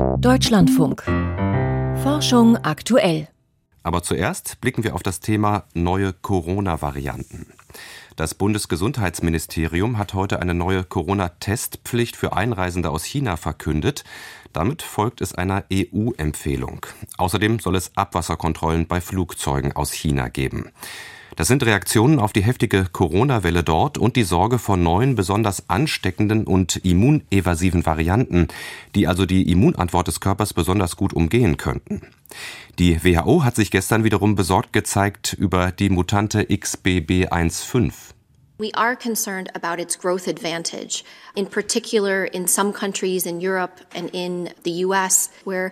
Deutschlandfunk. Forschung aktuell. Aber zuerst blicken wir auf das Thema neue Corona-Varianten. Das Bundesgesundheitsministerium hat heute eine neue Corona-Testpflicht für Einreisende aus China verkündet. Damit folgt es einer EU-Empfehlung. Außerdem soll es Abwasserkontrollen bei Flugzeugen aus China geben. Das sind Reaktionen auf die heftige Corona-Welle dort und die Sorge vor neuen, besonders ansteckenden und immunevasiven Varianten, die also die Immunantwort des Körpers besonders gut umgehen könnten. Die WHO hat sich gestern wiederum besorgt gezeigt über die Mutante XBB.1.5. We are concerned about its growth advantage, in particular in some countries in Europe and in the US, where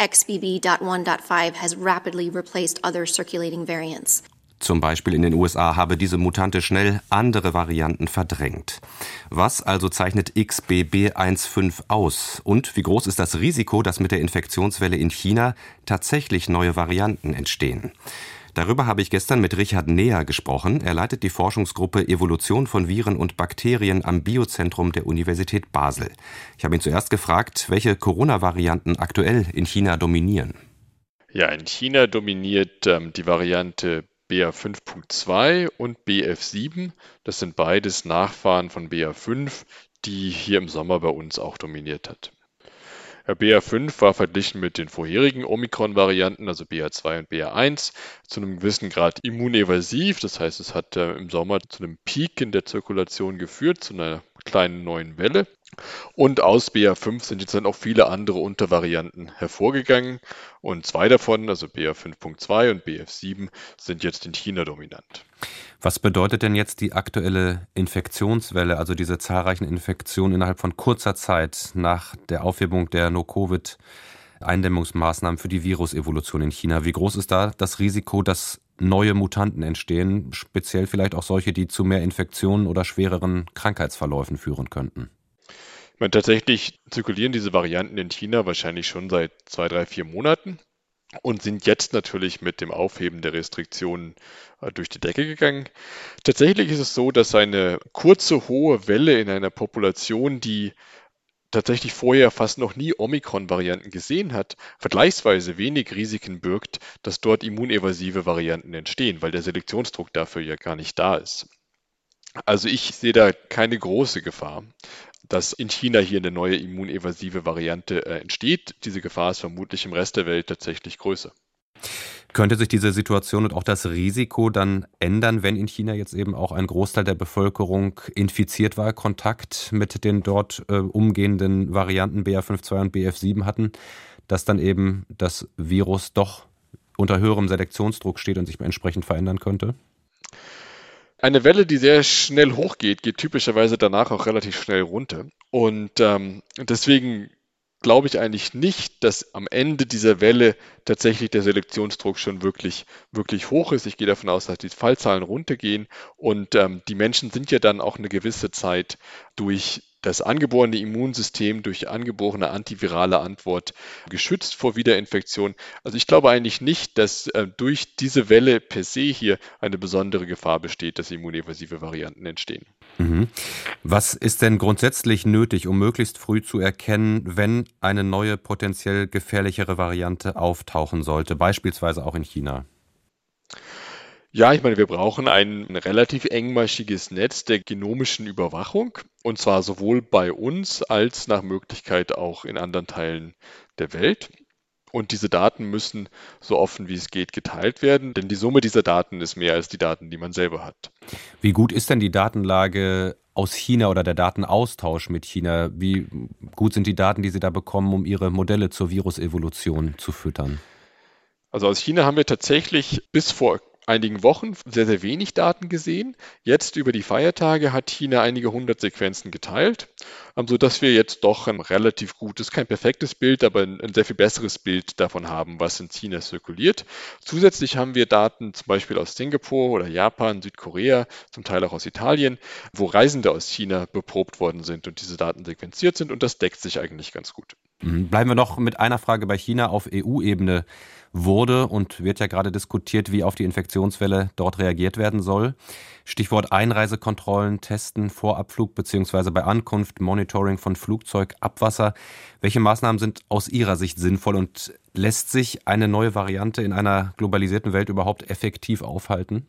XBB.1.5 has rapidly replaced other circulating variants. Zum Beispiel in den USA habe diese Mutante schnell andere Varianten verdrängt. Was also zeichnet XBB.1.5 aus? Und wie groß ist das Risiko, dass mit der Infektionswelle in China tatsächlich neue Varianten entstehen? Darüber habe ich gestern mit Richard Neher gesprochen. Er leitet die Forschungsgruppe Evolution von Viren und Bakterien am Biozentrum der Universität Basel. Ich habe ihn zuerst gefragt, welche Corona-Varianten aktuell in China dominieren. Ja, in China dominiert die Variante BA.5.2 und BF7. Das sind beides Nachfahren von BA.5, die hier im Sommer bei uns auch dominiert hat. BA.5 war verglichen mit den vorherigen Omikron-Varianten, also BA.2 und BA.1, zu einem gewissen Grad immunevasiv. Das heißt, es hat im Sommer zu einem Peak in der Zirkulation geführt, zu einer kleinen neuen Welle. Und aus BA.5 sind jetzt dann auch viele andere Untervarianten hervorgegangen. Und zwei davon, also BA.5.2 und BF7, sind jetzt in China dominant. Was bedeutet denn jetzt die aktuelle Infektionswelle, also diese zahlreichen Infektionen innerhalb von kurzer Zeit nach der Aufhebung der No-Covid-Eindämmungsmaßnahmen für die Virusevolution in China? Wie groß ist da das Risiko, dass neue Mutanten entstehen, speziell vielleicht auch solche, die zu mehr Infektionen oder schwereren Krankheitsverläufen führen könnten? Ich meine, tatsächlich zirkulieren diese Varianten in China wahrscheinlich schon seit 2, 3, 4 Monaten und sind jetzt natürlich mit dem Aufheben der Restriktionen durch die Decke gegangen. Tatsächlich ist es so, dass eine kurze, hohe Welle in einer Population, die tatsächlich vorher fast noch nie Omikron-Varianten gesehen hat, vergleichsweise wenig Risiken birgt, dass dort immunevasive Varianten entstehen, weil der Selektionsdruck dafür ja gar nicht da ist. Also ich sehe da keine große Gefahr, dass in China hier eine neue immunevasive Variante entsteht. Diese Gefahr ist vermutlich im Rest der Welt tatsächlich größer. Könnte sich diese Situation und auch das Risiko dann ändern, wenn in China jetzt eben auch ein Großteil der Bevölkerung infiziert war, Kontakt mit den dort umgehenden Varianten BA.5.2 und BF7 hatten, dass dann eben das Virus doch unter höherem Selektionsdruck steht und sich entsprechend verändern könnte? Eine Welle, die sehr schnell hochgeht, geht typischerweise danach auch relativ schnell runter. Und deswegen glaube ich eigentlich nicht, dass am Ende dieser Welle tatsächlich der Selektionsdruck schon wirklich, wirklich hoch ist. Ich gehe davon aus, dass die Fallzahlen runtergehen und die Menschen sind ja dann auch eine gewisse Zeit durch das angeborene Immunsystem, durch angeborene antivirale Antwort geschützt vor Wiederinfektion. Also ich glaube eigentlich nicht, dass durch diese Welle per se hier eine besondere Gefahr besteht, dass immunevasive Varianten entstehen. Was ist denn grundsätzlich nötig, um möglichst früh zu erkennen, wenn eine neue, potenziell gefährlichere Variante auftauchen sollte, beispielsweise auch in China? Ja, ich meine, wir brauchen ein relativ engmaschiges Netz der genomischen Überwachung, und zwar sowohl bei uns als nach Möglichkeit auch in anderen Teilen der Welt. Und diese Daten müssen so offen wie es geht geteilt werden, denn die Summe dieser Daten ist mehr als die Daten, die man selber hat. Wie gut ist denn die Datenlage aus China oder der Datenaustausch mit China? Wie gut sind die Daten, die Sie da bekommen, um Ihre Modelle zur Virusevolution zu füttern? Also aus China haben wir tatsächlich bis vor einigen Wochen sehr, sehr wenig Daten gesehen. Jetzt über die Feiertage hat China einige 100 Sequenzen geteilt, sodass wir jetzt doch ein relativ gutes, kein perfektes Bild, aber ein sehr viel besseres Bild davon haben, was in China zirkuliert. Zusätzlich haben wir Daten zum Beispiel aus Singapur oder Japan, Südkorea, zum Teil auch aus Italien, wo Reisende aus China beprobt worden sind und diese Daten sequenziert sind und das deckt sich eigentlich ganz gut. Bleiben wir noch mit einer Frage bei China. Auf EU-Ebene wurde und wird ja gerade diskutiert, wie auf die Infektionswelle dort reagiert werden soll. Stichwort Einreisekontrollen, Testen vor Abflug bzw. bei Ankunft, Monitoring von Flugzeugabwasser. Welche Maßnahmen sind aus Ihrer Sicht sinnvoll und lässt sich eine neue Variante in einer globalisierten Welt überhaupt effektiv aufhalten?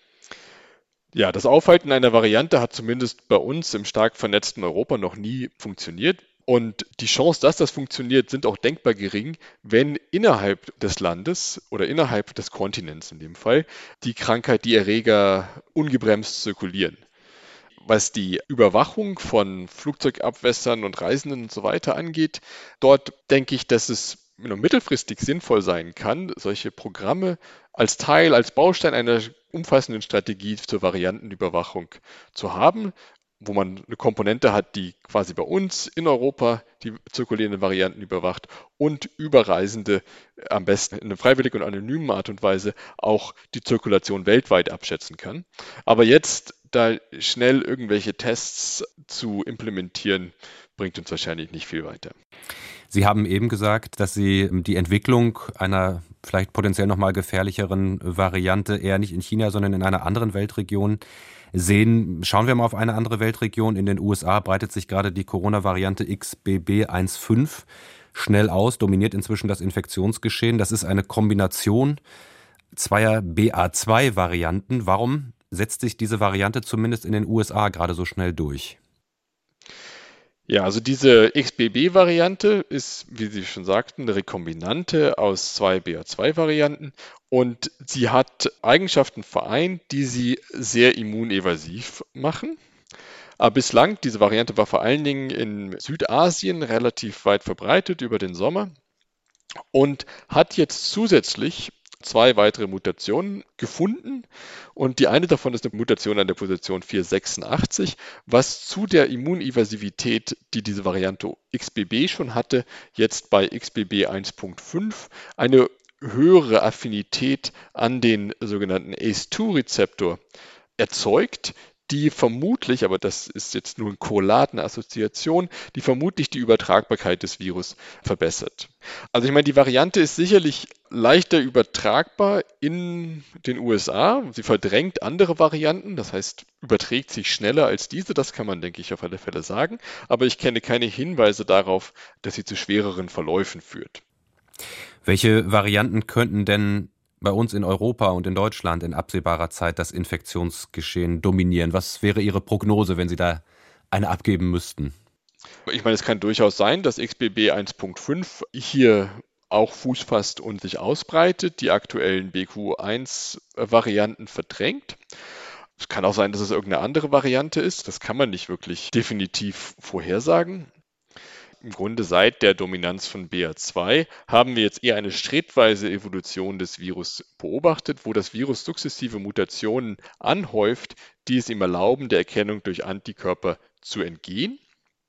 Ja, das Aufhalten einer Variante hat zumindest bei uns im stark vernetzten Europa noch nie funktioniert. Und die Chance, dass das funktioniert, sind auch denkbar gering, wenn innerhalb des Landes oder innerhalb des Kontinents in dem Fall die Krankheit, die Erreger ungebremst zirkulieren. Was die Überwachung von Flugzeugabwässern und Reisenden und so weiter angeht, dort denke ich, dass es mittelfristig sinnvoll sein kann, solche Programme als Baustein einer umfassenden Strategie zur Variantenüberwachung zu haben, wo man eine Komponente hat, die quasi bei uns in Europa die zirkulierenden Varianten überwacht und über Reisende am besten in einer freiwilligen und anonymen Art und Weise auch die Zirkulation weltweit abschätzen kann. Aber jetzt da schnell irgendwelche Tests zu implementieren, bringt uns wahrscheinlich nicht viel weiter. Sie haben eben gesagt, dass Sie die Entwicklung einer vielleicht potenziell nochmal gefährlicheren Variante eher nicht in China, sondern in einer anderen Weltregion sehen. Schauen wir mal auf eine andere Weltregion. In den USA breitet sich gerade die Corona-Variante XBB.1.5 schnell aus, dominiert inzwischen das Infektionsgeschehen. Das ist eine Kombination zweier BA2-Varianten. Warum setzt sich diese Variante zumindest in den USA gerade so schnell durch? Ja, also diese XBB-Variante ist, wie Sie schon sagten, eine Rekombinante aus zwei BA2-Varianten und sie hat Eigenschaften vereint, die sie sehr immunevasiv machen. Aber bislang, diese Variante war vor allen Dingen in Südasien relativ weit verbreitet über den Sommer und hat jetzt zusätzlich zwei weitere Mutationen gefunden und die eine davon ist eine Mutation an der Position 486, was zu der Immunevasivität, die diese Variante XBB schon hatte, jetzt bei XBB 1.5 eine höhere Affinität an den sogenannten ACE2-Rezeptor erzeugt, die vermutlich, aber das ist jetzt nur eine korrelatende Assoziation, die vermutlich die Übertragbarkeit des Virus verbessert. Also ich meine, die Variante ist sicherlich leichter übertragbar in den USA. Sie verdrängt andere Varianten, das heißt, überträgt sich schneller als diese, das kann man, denke ich, auf alle Fälle sagen. Aber ich kenne keine Hinweise darauf, dass sie zu schwereren Verläufen führt. Welche Varianten könnten denn bei uns in Europa und in Deutschland in absehbarer Zeit das Infektionsgeschehen dominieren? Was wäre Ihre Prognose, wenn Sie da eine abgeben müssten? Ich meine, es kann durchaus sein, dass XBB 1.5 hier auch Fuß fasst und sich ausbreitet, die aktuellen BQ1-Varianten verdrängt. Es kann auch sein, dass es irgendeine andere Variante ist. Das kann man nicht wirklich definitiv vorhersagen. Im Grunde seit der Dominanz von BA2 haben wir jetzt eher eine schrittweise Evolution des Virus beobachtet, wo das Virus sukzessive Mutationen anhäuft, die es ihm erlauben, der Erkennung durch Antikörper zu entgehen.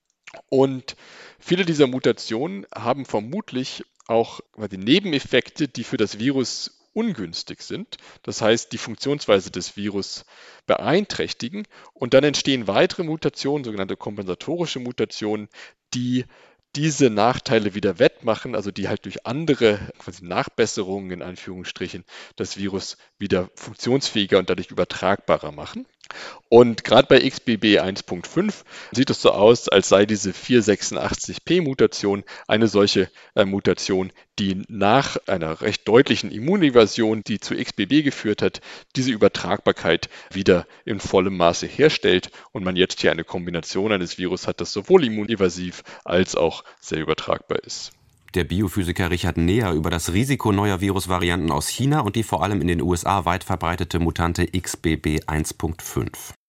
Und viele dieser Mutationen haben vermutlich auch die Nebeneffekte, die für das Virus ungünstig sind. Das heißt, die Funktionsweise des Virus beeinträchtigen. Und dann entstehen weitere Mutationen, sogenannte kompensatorische Mutationen, die diese Nachteile wieder wettmachen, also die halt durch andere Nachbesserungen in Anführungsstrichen das Virus wieder funktionsfähiger und dadurch übertragbarer machen. Und gerade bei XBB 1.5 sieht es so aus, als sei diese 486p-Mutation eine solche Mutation, die nach einer recht deutlichen Immunevasion, die zu XBB geführt hat, diese Übertragbarkeit wieder in vollem Maße herstellt und man jetzt hier eine Kombination eines Virus hat, das sowohl immunevasiv als auch sehr übertragbar ist. Der Biophysiker Richard Neher über das Risiko neuer Virusvarianten aus China und die vor allem in den USA weit verbreitete Mutante XBB 1.5.